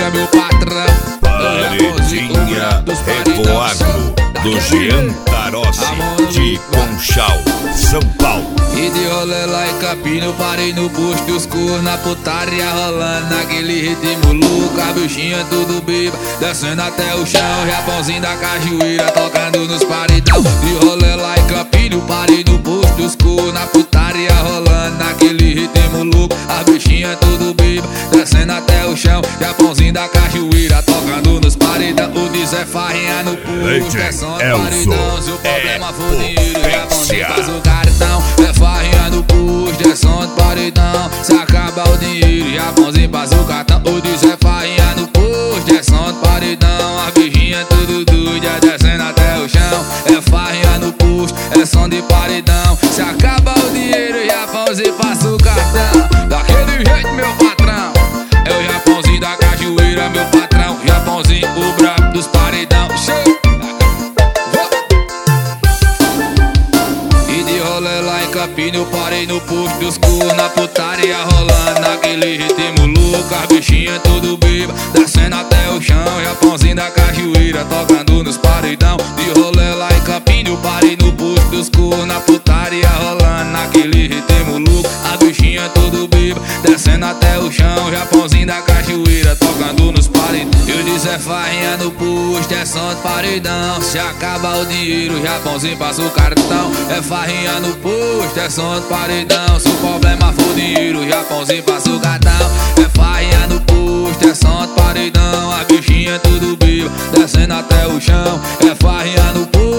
cajuíra, meu patrão. Paredinha Revoado do Jean Tarossi de Conchal, São Paulo. E de rolê lá em Campina, eu parei no posto dos cor, na putaria rolando, naquele ritmo louco, a bichinha tudo beba, descendo até o chão, Japãozinho da cajuíra, tocando nos paredão. De rolê lá em Campina, eu parei no posto dos cor, na putaria rolando, naquele ritmo louco, a bichinha tudo beba, descendo até o chão, Japãozinho da cajuíra, tocando nos paredão. O de Zé Farrinha no posto, é som do paredão, se o problema for dinheiro, Japãozinho faz o cartão. É farrinha no posto, é som do paredão, se acaba o dinheiro, Japãozinho passa o cartão. O de Zé Farrinha no posto, é som do paredão, a bichinha tudo doida, descendo até o chão. É farrinha no posto, é som de paredão, se acaba o dinheiro, Japãozinho passa o cartão. Daquele jeito, meu patrão, é o Japãozinho da cajuíra, meu patrão. Japãozinho, o brabo dos paredão. E de rolê lá em Campina, eu parei no posto dos cor, na putaria rolando, naquele ritmo louco, a bichinha tudo beba, descendo até o chão, Japãozinho da cajuíra, tocando nos paredão. De rolê lá em Campina, eu parei no posto dos cor, na putaria rolando, naquele ritmo louco, a bichinha tudo beba, descendo até o chão, Japãozinho da cajuíra, tocando nos paredão. Eu disse é farrinha no posto, é som de paredão, se acaba o dinheiro, Japãozinho passa o cartão. É farrinha no posto, é som de paredão, se o problema for dinheiro, Japãozinho passa o cartão. É farrinha no posto, é som de paredão, a bichinha tudo beba, descendo até o chão. É farrinha no posto,